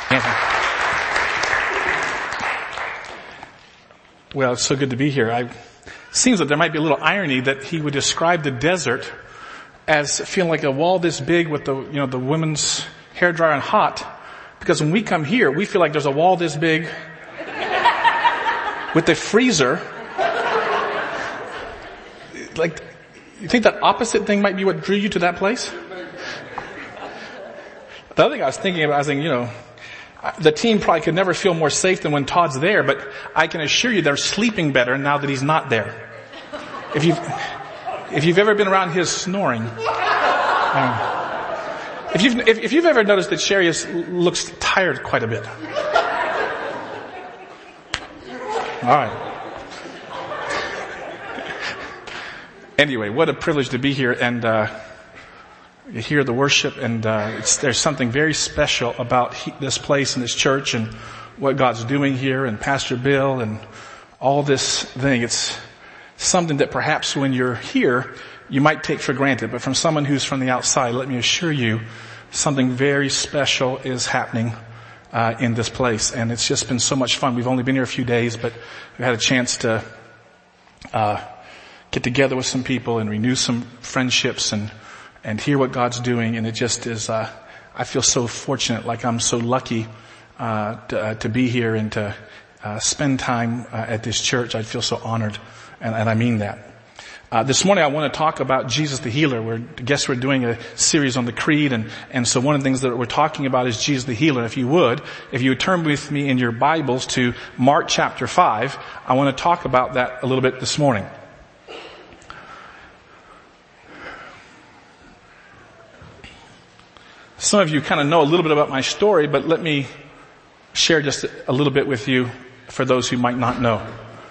Well, it's so good to be here. It seems that there might be a little irony that he would describe the desert as feeling like a wall this big with the women's hairdryer on hot. Because when we come here, we feel like there's a wall this big with the freezer. Like, you think that opposite thing might be what drew you to that place? The other thing I was thinking about, the team probably could never feel more safe than when Todd's there, but I can assure you they're sleeping better now that he's not there. If you've ever been around his snoring, if you've ever noticed that Sherry looks tired quite a bit. All right. Anyway, what a privilege to be here and hear the worship, and there's something very special about this place and this church and what God's doing here, and Pastor Bill and all this thing. It's something that perhaps when you're here you might take for granted, but from someone who's from the outside, let me assure you something very special is happening in this place, and it's just been so much fun. We've only been here a few days, but we had a chance to get together with some people and renew some friendships and hear what God's doing. And it just is, I feel so fortunate, like I'm so lucky, to be here and to, spend time, at this church. I feel so honored. And I mean that. This morning I want to talk about Jesus the Healer. We're doing a series on the Creed, and so one of the things that we're talking about is Jesus the Healer. If you would turn with me in your Bibles to Mark chapter 5, I want to talk about that a little bit this morning. Some of you kind of know a little bit about my story, but let me share just a little bit with you for those who might not know.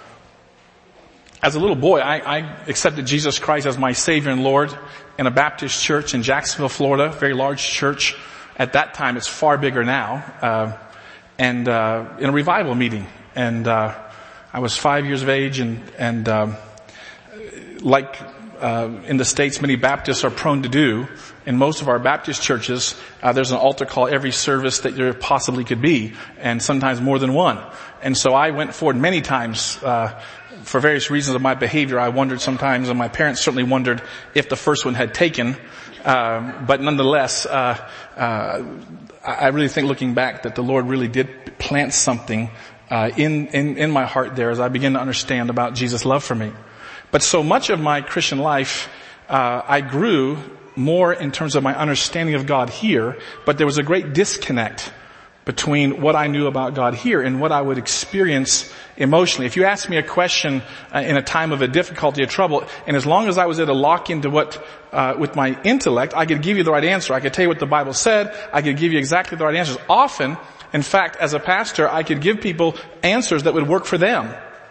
As a little boy, I accepted Jesus Christ as my Savior and Lord in a Baptist church in Jacksonville, Florida, very large church. At that time, it's far bigger now, and in a revival meeting. And I was 5 years of age, and like in the States, many Baptists are prone to do. In most of our Baptist churches, there's an altar call every service that there possibly could be, and sometimes more than one. And so I went forward many times, for various reasons of my behavior. I wondered sometimes, and my parents certainly wondered if the first one had taken. But nonetheless, I really think looking back that the Lord really did plant something, in my heart there as I began to understand about Jesus' love for me. But so much of my Christian life, I grew more in terms of my understanding of God here, but there was a great disconnect between what I knew about God here and what I would experience emotionally. If you asked me a question in a time of a difficulty or trouble, and as long as I was able to lock into with my intellect, I could give you the right answer. I could tell you what the Bible said. I could give you exactly the right answers. Often, in fact, as a pastor, I could give people answers that would work for them.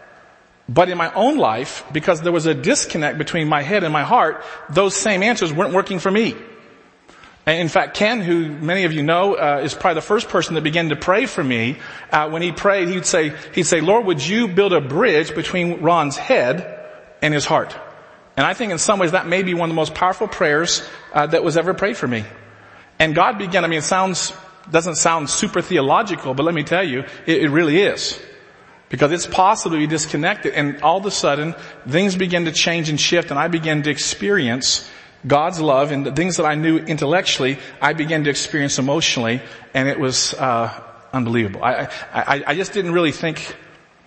But in my own life, because there was a disconnect between my head and my heart, those same answers weren't working for me. And in fact, Ken, who many of you know, is probably the first person that began to pray for me. When he prayed, he'd say, Lord, would you build a bridge between Ron's head and his heart? And I think in some ways that may be one of the most powerful prayers that was ever prayed for me. And God began, it doesn't sound super theological, but let me tell you, it really is. Because it's possible to be disconnected, and all of a sudden, things begin to change and shift, and I began to experience God's love, and the things that I knew intellectually, I began to experience emotionally, and it was unbelievable. I just didn't really think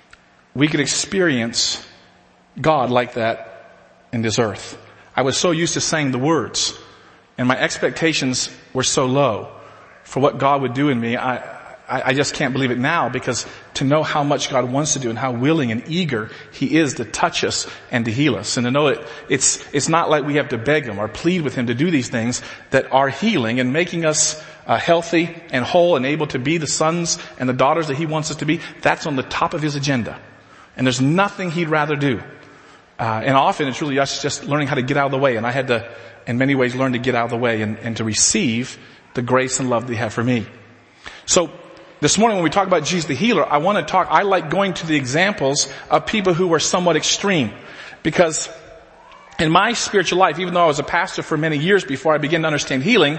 we could experience God like that in this earth. I was so used to saying the words, and my expectations were so low for what God would do in me. I just can't believe it now, because to know how much God wants to do and how willing and eager He is to touch us and to heal us, and to know that it's not like we have to beg Him or plead with Him to do these things that are healing and making us healthy and whole and able to be the sons and the daughters that He wants us to be. That's on the top of His agenda, and there's nothing He'd rather do. And often it's really us just learning how to get out of the way, and I had to, in many ways, learn to get out of the way and to receive the grace and love that He had for me. So this morning when we talk about Jesus the Healer, I like going to the examples of people who were somewhat extreme. Because in my spiritual life, even though I was a pastor for many years before I began to understand healing,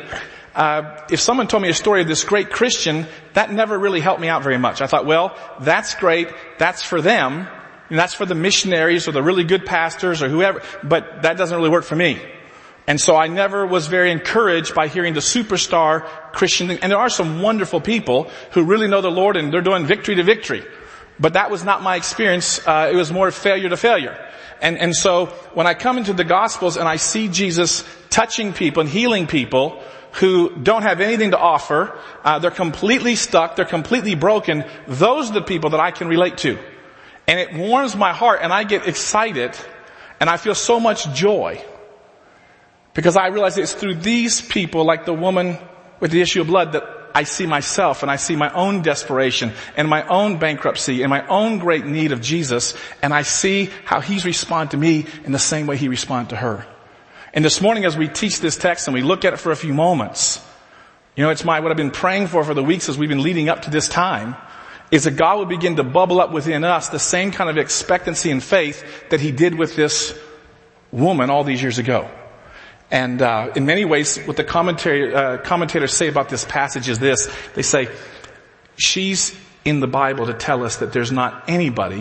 if someone told me a story of this great Christian, that never really helped me out very much. I thought, well, that's great. That's for them. And that's for the missionaries or the really good pastors or whoever. But that doesn't really work for me. And so I never was very encouraged by hearing the superstar Christian thing. And there are some wonderful people who really know the Lord and they're doing victory to victory. But that was not my experience. It was more failure to failure. And so when I come into the Gospels and I see Jesus touching people and healing people who don't have anything to offer, they're completely stuck, they're completely broken, those are the people that I can relate to. And it warms my heart and I get excited and I feel so much joy. Because I realize it's through these people, like the woman with the issue of blood, that I see myself and I see my own desperation and my own bankruptcy and my own great need of Jesus. And I see how he's responded to me in the same way he responded to her. And this morning as we teach this text and we look at it for a few moments, it's what I've been praying for the weeks as we've been leading up to this time, is that God would begin to bubble up within us the same kind of expectancy and faith that he did with this woman all these years ago. And in many ways, what the commentators say about this passage is this. They say, she's in the Bible to tell us that there's not anybody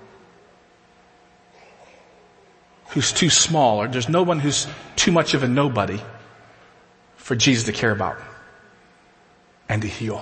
who's too small, or there's no one who's too much of a nobody for Jesus to care about and to heal.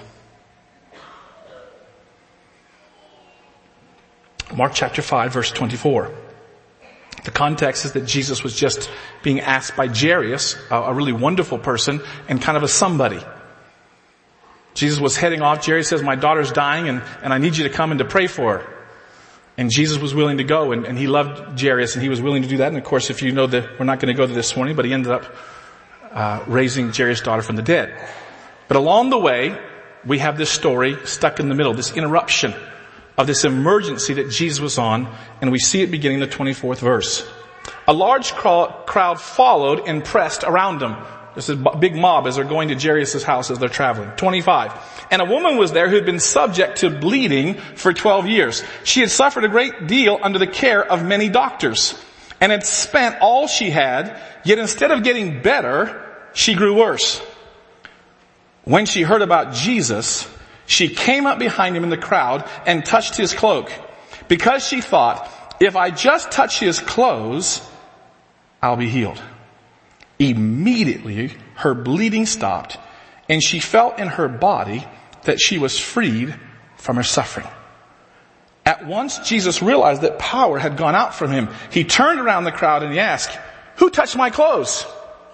Mark chapter 5, verse 24. The context is that Jesus was just being asked by Jairus, a really wonderful person and kind of a somebody. Jesus was heading off. Jairus says, my daughter's dying and I need you to come and to pray for her. And Jesus was willing to go and he loved Jairus and he was willing to do that. And of course, if you know that we're not going to go to this morning, but he ended up raising Jairus' daughter from the dead. But along the way, we have this story stuck in the middle, this interruption of this emergency that Jesus was on, and we see it beginning in the 24th verse. A large crowd followed and pressed around him. This is a big mob as they're going to Jairus' house as they're traveling. 25. And a woman was there who had been subject to bleeding for 12 years. She had suffered a great deal under the care of many doctors and had spent all she had, yet instead of getting better, she grew worse. When she heard about Jesus, she came up behind him in the crowd and touched his cloak, because she thought, if I just touch his clothes, I'll be healed. Immediately, her bleeding stopped, and she felt in her body that she was freed from her suffering. At once, Jesus realized that power had gone out from him. He turned around the crowd and he asked, who touched my clothes?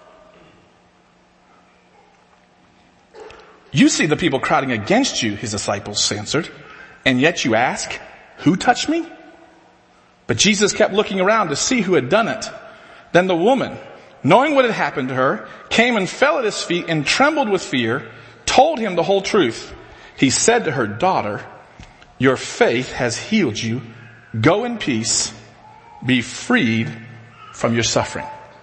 You see the people crowding against you, his disciples answered, and yet you ask, who touched me? But Jesus kept looking around to see who had done it. Then the woman, knowing what had happened to her, came and fell at his feet and trembled with fear, told him the whole truth. He said to her, daughter, your faith has healed you. Go in peace. Be freed from your suffering.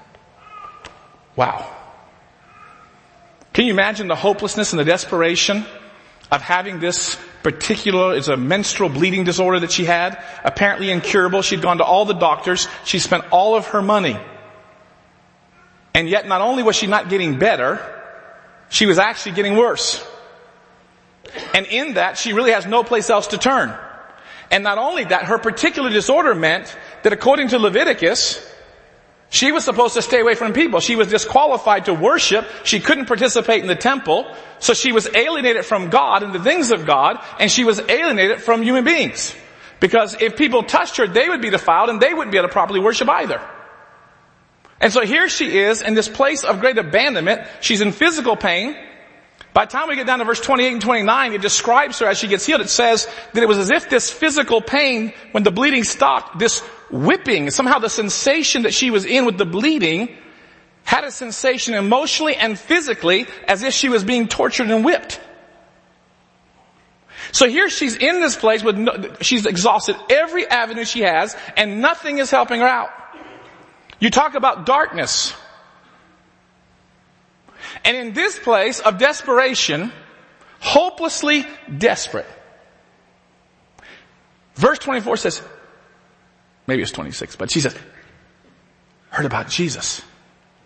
Wow. Can you imagine the hopelessness and the desperation of having this particular, it's a menstrual bleeding disorder that she had, apparently incurable. She'd gone to all the doctors. She spent all of her money. And yet not only was she not getting better, she was actually getting worse. And in that, she really has no place else to turn. And not only that, her particular disorder meant that according to Leviticus, she was supposed to stay away from people. She was disqualified to worship. She couldn't participate in the temple. So she was alienated from God and the things of God. And she was alienated from human beings. Because if people touched her, they would be defiled and they wouldn't be able to properly worship either. And so here she is in this place of great abandonment. She's in physical pain. By the time we get down to verse 28 and 29, it describes her as she gets healed. It says that it was as if this physical pain, when the bleeding stopped, this whipping, somehow the sensation that she was in with the bleeding had a sensation emotionally and physically as if she was being tortured and whipped. So here she's in this place with she's exhausted every avenue she has and nothing is helping her out. You talk about darkness. And in this place of desperation, hopelessly desperate, verse 24 says, maybe it's 26, but she says, heard about Jesus.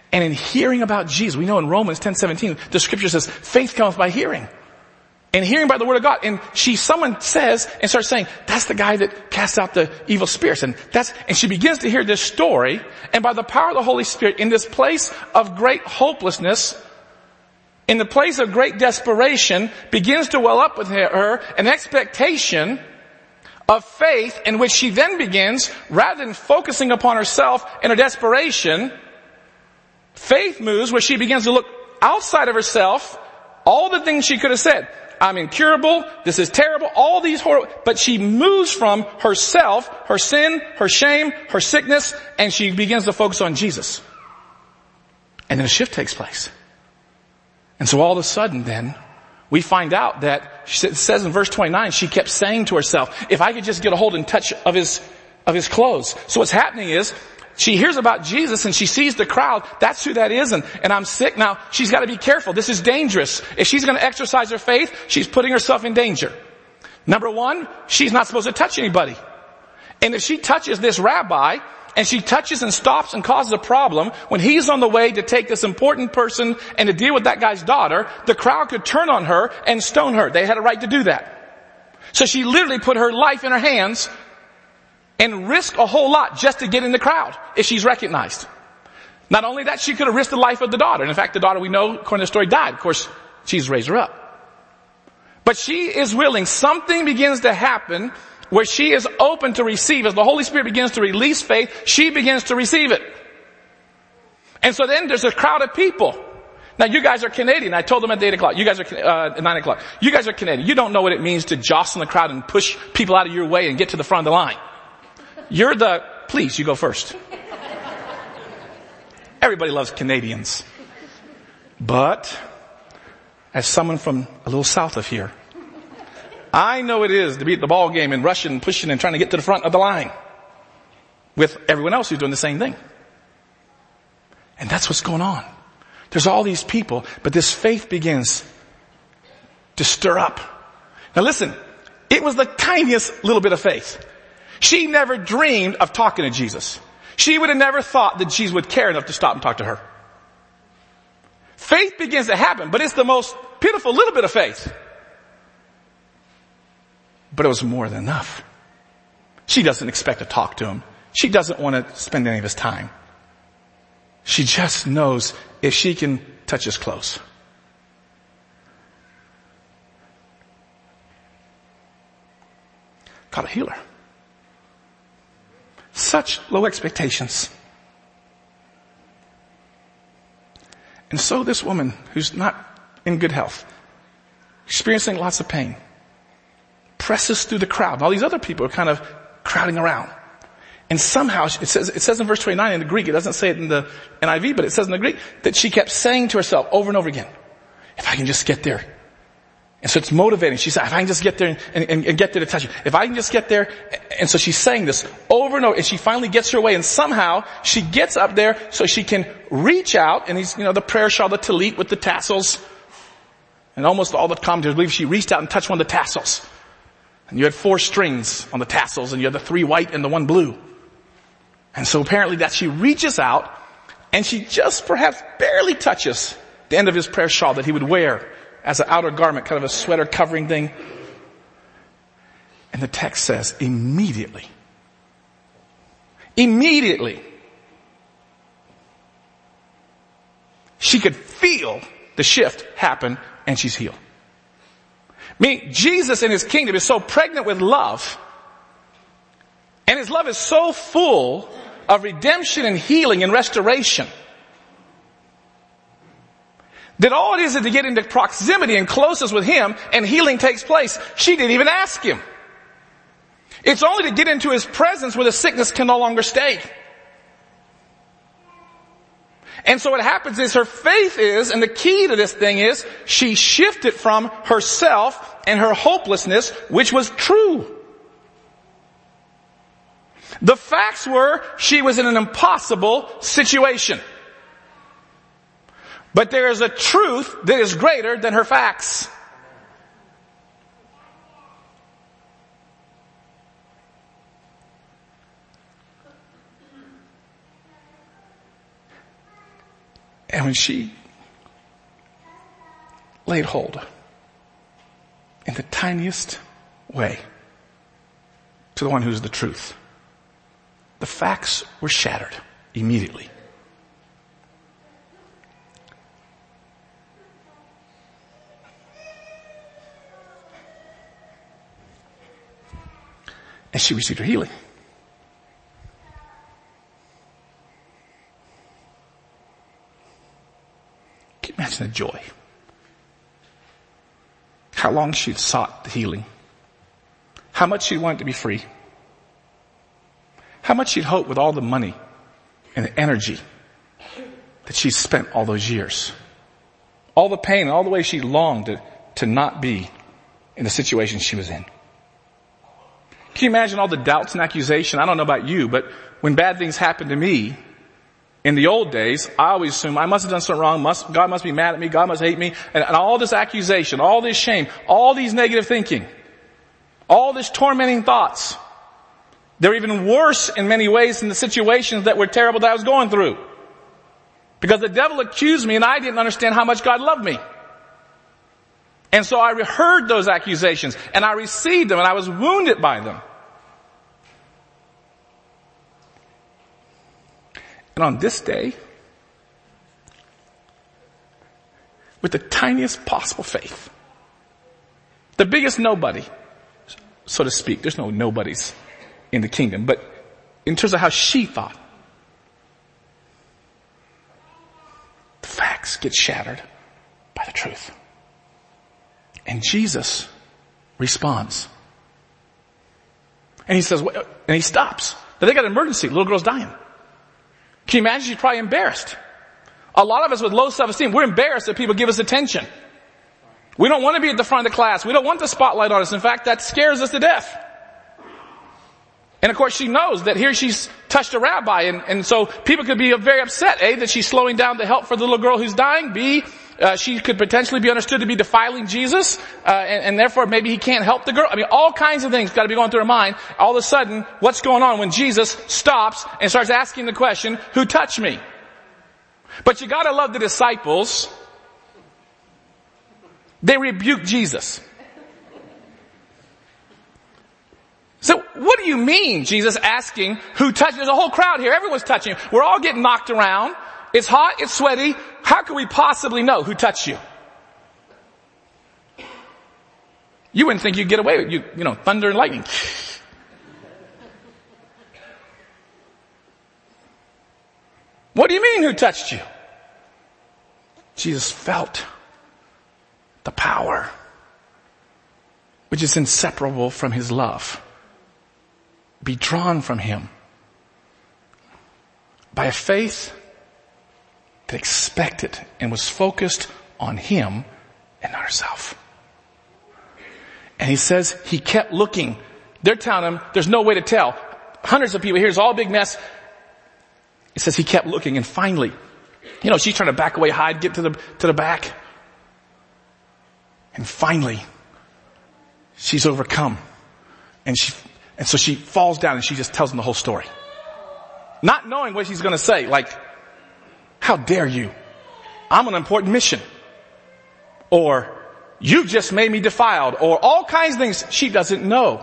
And in hearing about Jesus, we know in Romans 10:17, the scripture says, faith comes by hearing. And hearing by the word of God. And someone says and starts saying, that's the guy that casts out the evil spirits. And she begins to hear this story. And by the power of the Holy Spirit, in this place of great hopelessness, in the place of great desperation, begins to well up with her an expectation of faith in which she then begins, rather than focusing upon herself and her desperation, faith moves where she begins to look outside of herself, all the things she could have said. I'm incurable, this is terrible, all these horrible, but she moves from herself, her sin, her shame, her sickness, and she begins to focus on Jesus. And then a shift takes place. And so all of a sudden then, we find out that, it says in verse 29, she kept saying to herself, if I could just get a hold and touch of his clothes. So what's happening is, she hears about Jesus and she sees the crowd. That's who that is. And I'm sick. Now, she's got to be careful. This is dangerous. If she's going to exercise her faith, she's putting herself in danger. Number one, she's not supposed to touch anybody. And if she touches this rabbi, and she touches and stops and causes a problem, when he's on the way to take this important person and to deal with that guy's daughter, the crowd could turn on her and stone her. They had a right to do that. So she literally put her life in her hands and risk a whole lot just to get in the crowd if she's recognized. Not only that, she could have risked the life of the daughter. And in fact, the daughter, we know, according to the story, died. Of course, Jesus raised her up. But she is willing. Something begins to happen where she is open to receive. As the Holy Spirit begins to release faith, she begins to receive it. And so then there's a crowd of people. Now you guys are Canadian. I told them at 8 o'clock. You guys are at 9 o'clock. You guys are Canadian. You don't know what it means to jostle the crowd and push people out of your way and get to the front of the line. Please, you go first. Everybody loves Canadians. But, as someone from a little south of here, I know it is to be at the ball game and rushing and pushing and trying to get to the front of the line with everyone else who's doing the same thing. And that's what's going on. There's all these people, but this faith begins to stir up. Now listen, it was the tiniest little bit of faith. She never dreamed of talking to Jesus. She would have never thought that Jesus would care enough to stop and talk to her. Faith begins to happen, but it's the most pitiful little bit of faith. But it was more than enough. She doesn't expect to talk to him. She doesn't want to spend any of his time. She just knows if she can touch his clothes. God will heal her. Such low expectations. And so this woman who's not in good health, experiencing lots of pain, presses through the crowd. And all these other people are kind of crowding around. And somehow, it says in verse 29 in the Greek, it doesn't say it in the NIV, but it says in the Greek, that she kept saying to herself over and over again, if I can just get there. And so it's motivating. She said, if I can just get there and get there to touch you. If I can just get there. And so she's saying this over and over. And she finally gets her way. And somehow she gets up there so she can reach out. And he's, the prayer shawl, the tallit with the tassels. And almost all the commentators believe she reached out and touched one of the tassels. And you had 4 strings on the tassels. And you had the 3 white and the 1 blue. And so apparently that she reaches out. And she just perhaps barely touches the end of his prayer shawl that he would wear as an outer garment, kind of a sweater covering thing. And the text says, immediately, she could feel the shift happen and she's healed. Meaning, Jesus in his kingdom is so pregnant with love, and his love is so full of redemption and healing and restoration, that all it is to get into proximity and closeness with him and healing takes place. She didn't even ask him. It's only to get into his presence where the sickness can no longer stay. And so what happens is her faith is, and the key to this thing is, she shifted from herself and her hopelessness, which was true. The facts were she was in an impossible situation. But there is a truth that is greater than her facts. And when she laid hold in the tiniest way to the one who's the truth, the facts were shattered immediately. And she received her healing. Can you imagine the joy? How long she'd sought the healing. How much she wanted to be free. How much she'd hoped with all the money and the energy that she'd spent all those years. All the pain and all the way she longed to not be in the situation she was in. Can you imagine all the doubts and accusation? I don't know about you, but when bad things happened to me in the old days, I always assumed I must have done something wrong. God must be mad at me. God must hate me. And all this accusation, all this shame, all these negative thinking, all this tormenting thoughts. They're even worse in many ways than the situations that were terrible that I was going through. Because the devil accused me and I didn't understand how much God loved me. And so I heard those accusations and I received them and I was wounded by them. And on this day, with the tiniest possible faith, the biggest nobody, so to speak, there's no nobodies in the kingdom, but in terms of how she thought, the facts get shattered by the truth. And Jesus responds. And he says, and he stops. Now they got an emergency. The little girl's dying. Can you imagine? She's probably embarrassed. A lot of us with low self-esteem, we're embarrassed that people give us attention. We don't want to be at the front of the class. We don't want the spotlight on us. In fact, that scares us to death. And of course she knows that here she's touched a rabbi and so people could be very upset. A, that she's slowing down the help for the little girl who's dying. B, she could potentially be understood to be defiling Jesus, and therefore maybe he can't help the girl. I mean, all kinds of things got to be going through her mind. All of a sudden, what's going on when Jesus stops and starts asking the question, who touched me? But you got to love the disciples. They rebuke Jesus. So what do you mean, Jesus asking who touched? There's a whole crowd here. Everyone's touching you. We're all getting knocked around. It's hot. It's sweaty. How can we possibly know who touched you? You wouldn't think you'd get away with you know, thunder and lightning. What do you mean who touched you? Jesus felt the power which is inseparable from his love be drawn from him by a faith that expected and was focused on him and not herself. And he says he kept looking. They're telling him there's no way to tell. Hundreds of people here, it's all a big mess. It says he kept looking and finally, you know, she's trying to back away, hide, get to the back. And finally, she's overcome. And so she falls down and she just tells him the whole story. Not knowing what she's going to say, like, how dare you? I'm on an important mission. Or, you just made me defiled. Or all kinds of things she doesn't know.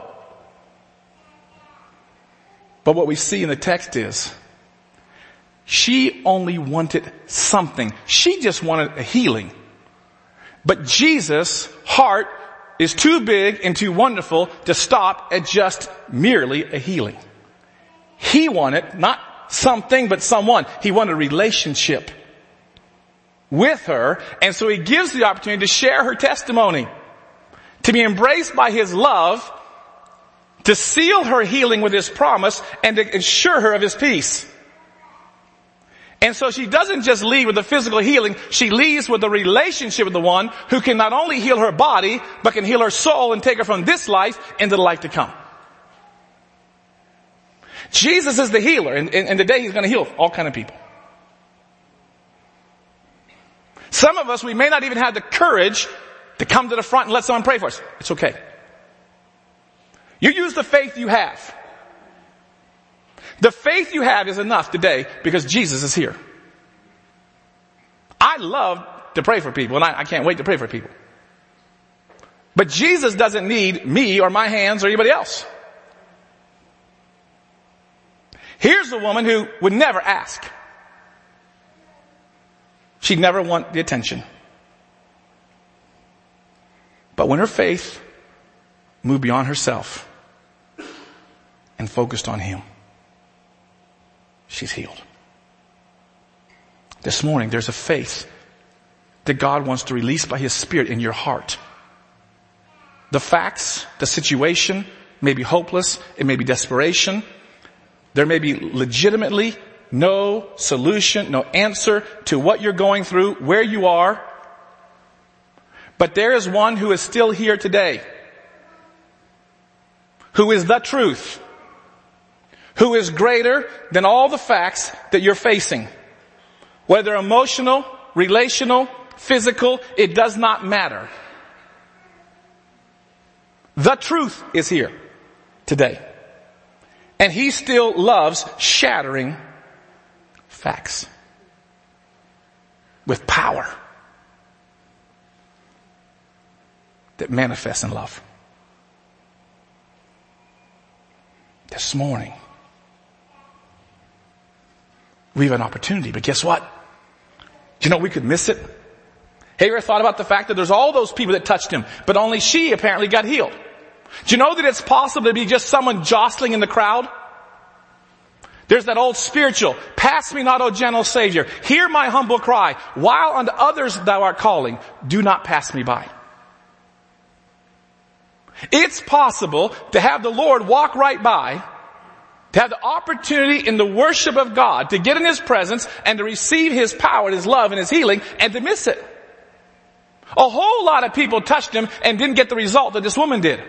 But what we see in the text is, she only wanted something. She just wanted a healing. But Jesus' heart is too big and too wonderful to stop at just merely a healing. He wanted not something but someone. He wanted a relationship with her, and so he gives the opportunity to share her testimony, to be embraced by his love, to seal her healing with his promise, and to assure her of his peace. And so she doesn't just leave with a physical healing, she leaves with a relationship with the one who can not only heal her body, but can heal her soul and take her from this life into the life to come. Jesus is the healer, and today he's going to heal all kinds of people. Some of us, we may not even have the courage to come to the front and let someone pray for us. It's okay. You use the faith you have. The faith you have is enough today because Jesus is here. I love to pray for people, and I can't wait to pray for people. But Jesus doesn't need me or my hands or anybody else. Here's a woman who would never ask. She'd never want the attention. But when her faith moved beyond herself and focused on him, she's healed. This morning, there's a faith that God wants to release by his Spirit in your heart. The facts, the situation may be hopeless. It may be desperation. There may be legitimately no solution, no answer to what you're going through, where you are. But there is one who is still here today, who is the truth, who is greater than all the facts that you're facing. Whether emotional, relational, physical, it does not matter. The truth is here today. And he still loves shattering facts with power that manifests in love. This morning, we have an opportunity, but guess what? Do you know we could miss it? Have you ever thought about the fact that there's all those people that touched him, but only she apparently got healed? Do you know that it's possible to be just someone jostling in the crowd? There's that old spiritual, pass me not, O gentle Savior. Hear my humble cry. While unto others thou art calling, do not pass me by. It's possible to have the Lord walk right by, to have the opportunity in the worship of God to get in his presence and to receive his power and his love and his healing, and to miss it. A whole lot of people touched him and didn't get the result that this woman did.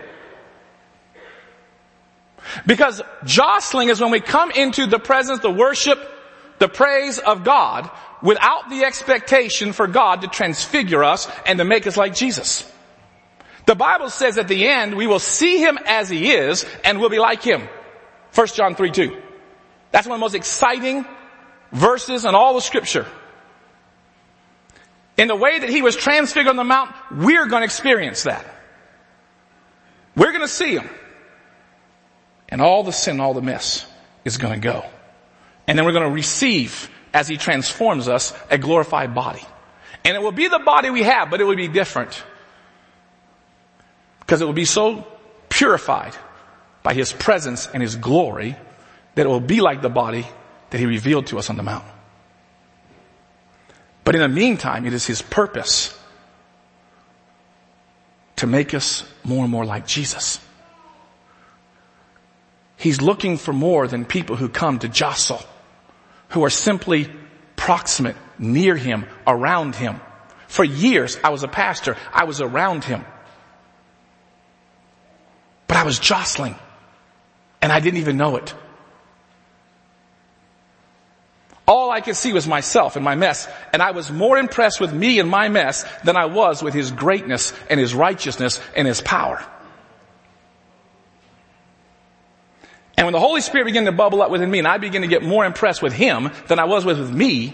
Because jostling is when we come into the presence, the worship, the praise of God without the expectation for God to transfigure us and to make us like Jesus. The Bible says at the end we will see him as he is and we'll be like him. 1 John 3:2. That's one of the most exciting verses in all the scripture. In the way that he was transfigured on the mount, we're going to experience that. We're going to see him. And all the sin, all the mess is going to go. And then we're going to receive, as he transforms us, a glorified body. And it will be the body we have, but it will be different. Because it will be so purified by his presence and his glory that it will be like the body that he revealed to us on the mountain. But in the meantime, it is his purpose to make us more and more like Jesus. He's looking for more than people who come to jostle, who are simply proximate, near him, around him. For years, I was a pastor. I was around him. But I was jostling, and I didn't even know it. All I could see was myself and my mess, and I was more impressed with me and my mess than I was with his greatness and his righteousness and his power. And when the Holy Spirit began to bubble up within me and I began to get more impressed with him than I was with me,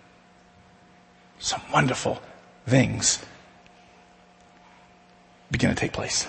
some wonderful things began to take place.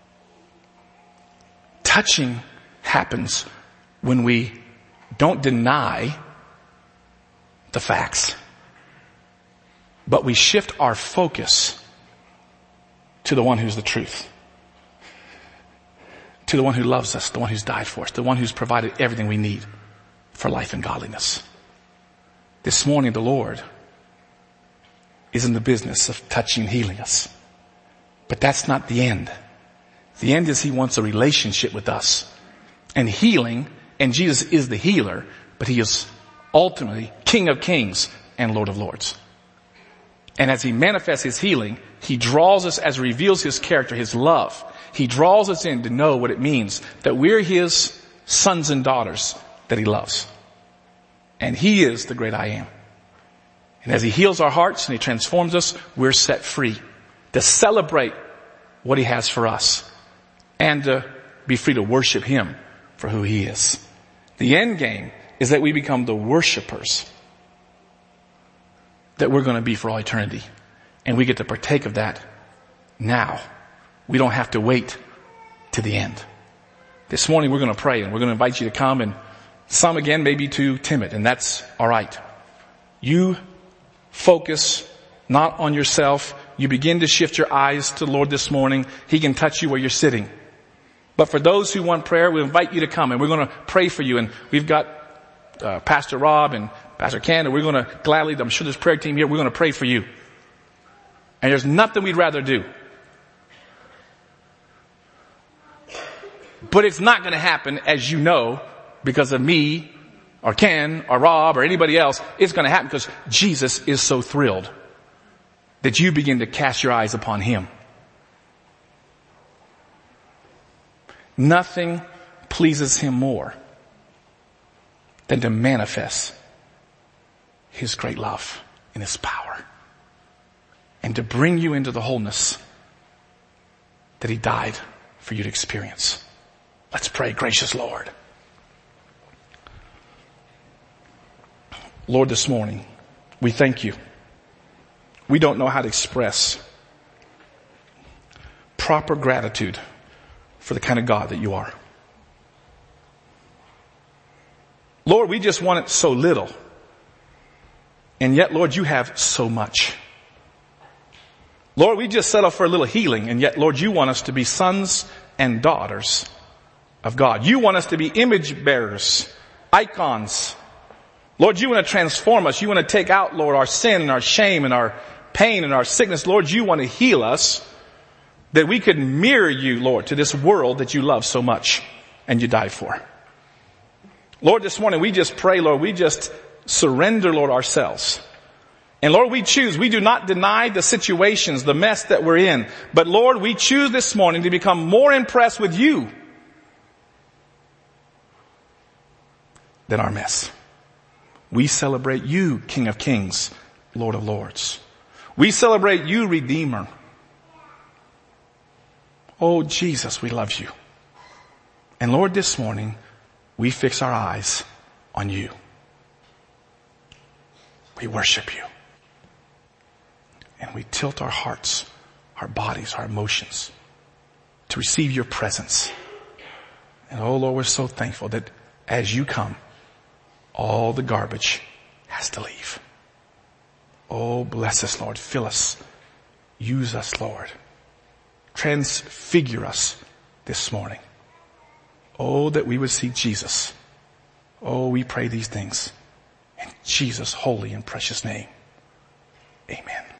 Touching happens when we don't deny the facts, but we shift our focus to the one who's the truth. To the one who loves us, the one who's died for us, the one who's provided everything we need for life and godliness. This morning, the Lord is in the business of touching and healing us. But that's not the end. The end is he wants a relationship with us. And healing, and Jesus is the healer, but he is ultimately King of Kings and Lord of Lords. And as he manifests his healing, he draws us as he reveals his character, his love. He draws us in to know what it means that we're his sons and daughters that he loves. And he is the great I am. And as he heals our hearts and he transforms us, we're set free to celebrate what he has for us and to be free to worship him for who he is. The end game is that we become the worshipers that we're going to be for all eternity. And we get to partake of that now. We don't have to wait to the end. This morning we're going to pray, and we're going to invite you to come, and some again may be too timid, and that's all right. You focus not on yourself. You begin to shift your eyes to the Lord this morning. He can touch you where you're sitting. But for those who want prayer, we invite you to come, and we're going to pray for you. And we've got Pastor Rob and Pastor Ken, and we're going to gladly, I'm sure there's a prayer team here, we're going to pray for you. And there's nothing we'd rather do. But it's not going to happen, as you know, because of me or Ken or Rob or anybody else. It's going to happen because Jesus is so thrilled that you begin to cast your eyes upon him. Nothing pleases him more than to manifest his great love and his power, and to bring you into the wholeness that he died for you to experience. Let's pray. Gracious Lord. Lord, this morning, we thank you. We don't know how to express proper gratitude for the kind of God that you are. Lord, we just want it so little. And yet, Lord, you have so much. Lord, we just settle for a little healing, and yet, Lord, you want us to be sons and daughters of God. You want us to be image bearers, icons. Lord, you want to transform us. You want to take out, Lord, our sin and our shame and our pain and our sickness. Lord, you want to heal us that we could mirror you, Lord, to this world that you love so much and you died for. Lord, this morning we just pray, Lord, we just surrender, Lord, ourselves. And Lord, we choose, we do not deny the situations, the mess that we're in. But Lord, we choose this morning to become more impressed with you than our mess. We celebrate you, King of Kings, Lord of Lords. We celebrate you, Redeemer. Oh, Jesus, we love you. And Lord, this morning, we fix our eyes on you. We worship you. And we tilt our hearts, our bodies, our emotions to receive your presence. And oh, Lord, we're so thankful that as you come, all the garbage has to leave. Oh, bless us, Lord. Fill us. Use us, Lord. Transfigure us this morning. Oh, that we would see Jesus. Oh, we pray these things in Jesus' holy and precious name. Amen.